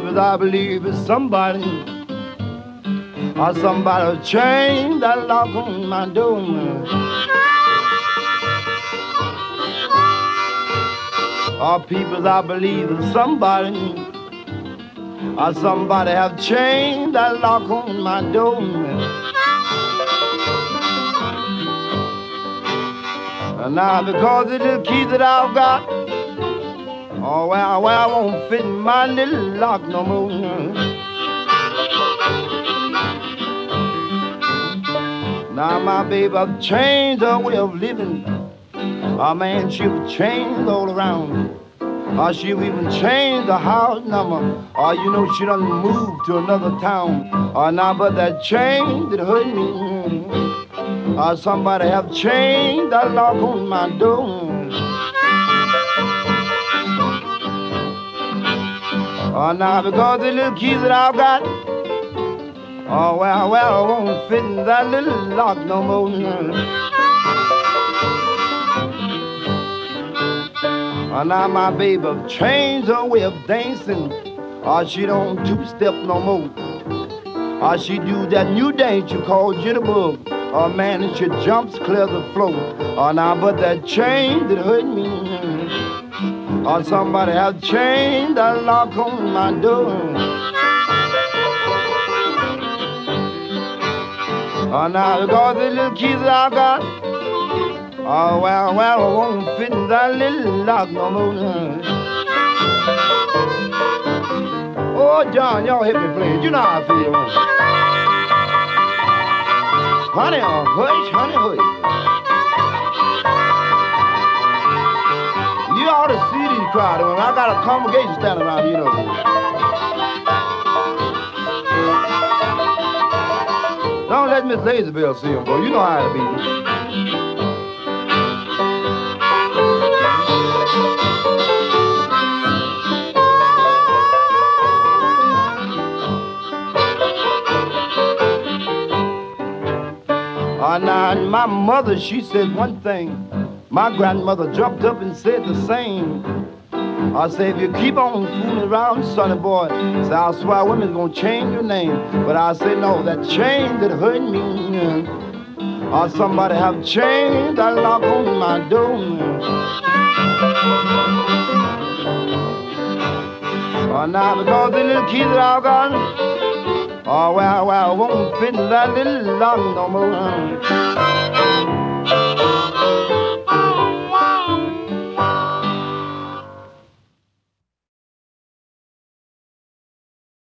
people, I believe it's somebody, or somebody changed that lock on my door. Or people, I believe it's somebody, or somebody have changed that lock on my door. And now because of the key that I've got, oh well, I won't fit in my little lock no more. Now my baby I've changed her way of living. Oh man, she'll change all around. Or she'll even change the house number. Or you know she done moved to another town. Or now but that change that hurt me. Or somebody have changed that lock on my door. Oh, now because the little key that I've got, oh, well, I won't fit in that little lock no more. Oh, now my baby changed her way of dancing. Oh, she don't two-step no more. Oh, she do that new dance you call jitterbug. Oh, man, and she jumps clear the floor. Oh, now but that change that hurt me. Or somebody have changed that lock on my door. Oh, now because the little key that I got, oh, well, I won't fit in that little lock no more. Oh, John, y'all hit me playing. You know how I feel. Honey, hush, honey, hush. You ought to see these crowds. I got a congregation standing around, you know. Don't let Miss Lazyville see them, boy. You know how it be. Now, my mother, she said one thing. My grandmother jumped up and said the same. I say, if you keep on fooling around, sonny boy, say, I swear women's gonna change your name. But I say, no, that chain that hurt me, or somebody have changed that lock on my door. Now, because the little key that I got, oh, well, I won't fit in that little lock no more.